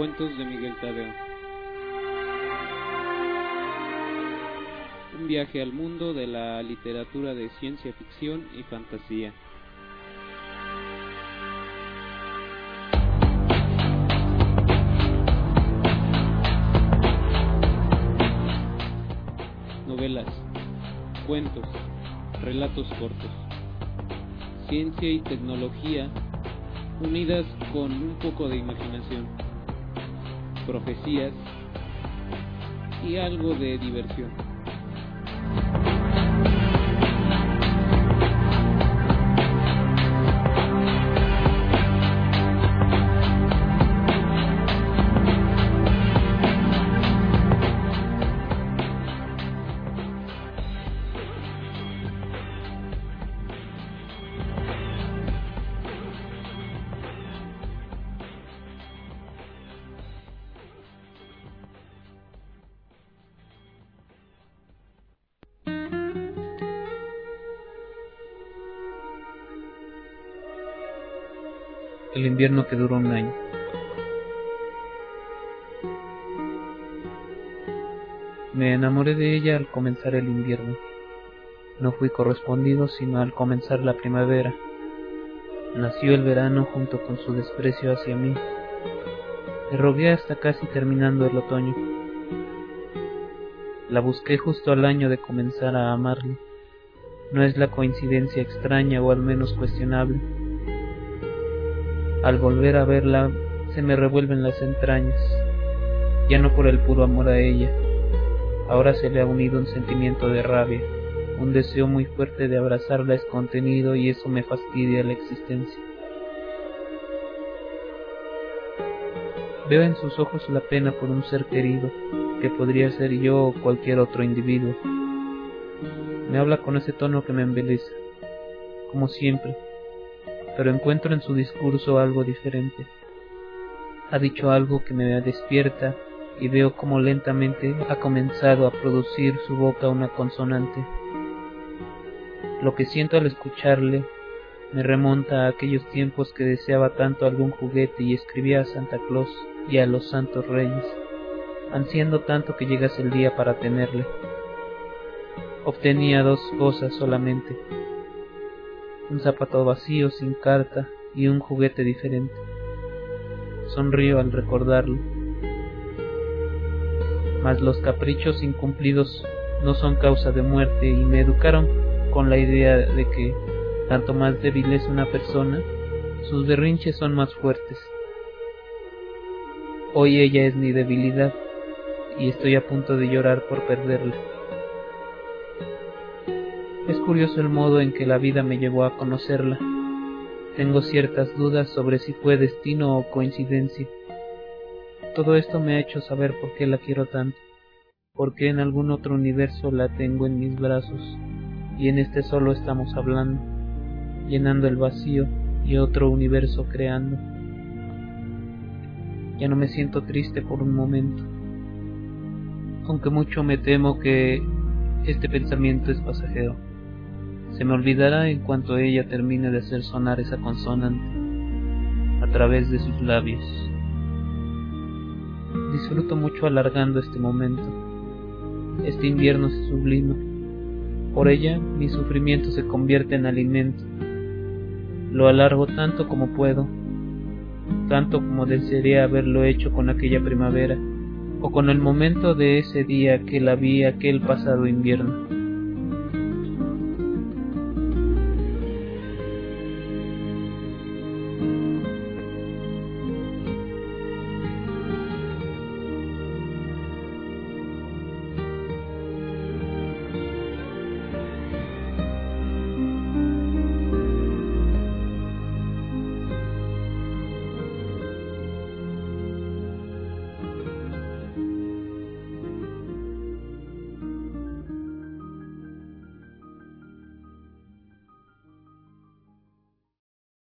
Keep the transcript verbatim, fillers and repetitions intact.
Cuentos de Miguel Tadeo. Un viaje al mundo de la literatura de ciencia ficción y fantasía. Novelas, cuentos, relatos cortos, ciencia y tecnología unidas con un poco de imaginación, profecías y algo de diversión. El invierno que duró un año. Me enamoré de ella al comenzar el invierno. No fui correspondido sino al comenzar la primavera. Nació el verano junto con su desprecio hacia mí. Le rogué hasta casi terminando el otoño. La busqué justo al año de comenzar a amarle. No es la coincidencia extraña o al menos cuestionable. Al volver a verla se me revuelven las entrañas, ya no por el puro amor a ella. Ahora se le ha unido un sentimiento de rabia, un deseo muy fuerte de abrazarla es contenido y eso me fastidia la existencia. Veo en sus ojos la pena por un ser querido, que podría ser yo o cualquier otro individuo. Me habla con ese tono que me embeleza, como siempre, pero encuentro en su discurso algo diferente. Ha dicho algo que me despierta y veo cómo lentamente ha comenzado a producir su boca una consonante. Lo que siento al escucharle me remonta a aquellos tiempos que deseaba tanto algún juguete y escribía a Santa Claus y a los Santos Reyes, ansiando tanto que llegase el día para tenerle. Obtenía dos cosas solamente: un zapato vacío sin carta y un juguete diferente. Sonrío al recordarlo. Mas los caprichos incumplidos no son causa de muerte y me educaron con la idea de que, tanto más débil es una persona, sus berrinches son más fuertes. Hoy ella es mi debilidad y estoy a punto de llorar por perderla. Es curioso el modo en que la vida me llevó a conocerla. Tengo ciertas dudas sobre si fue destino o coincidencia. Todo esto me ha hecho saber por qué la quiero tanto, por qué en algún otro universo la tengo en mis brazos, y en este solo estamos hablando, llenando el vacío y otro universo creando. Ya no me siento triste por un momento, aunque mucho me temo que este pensamiento es pasajero. Se me olvidará en cuanto ella termine de hacer sonar esa consonante a través de sus labios. Disfruto mucho alargando este momento. Este invierno se sublima. Por ella mi sufrimiento se convierte en alimento. Lo alargo tanto como puedo, tanto como desearía haberlo hecho con aquella primavera, o con el momento de ese día que la vi aquel pasado invierno.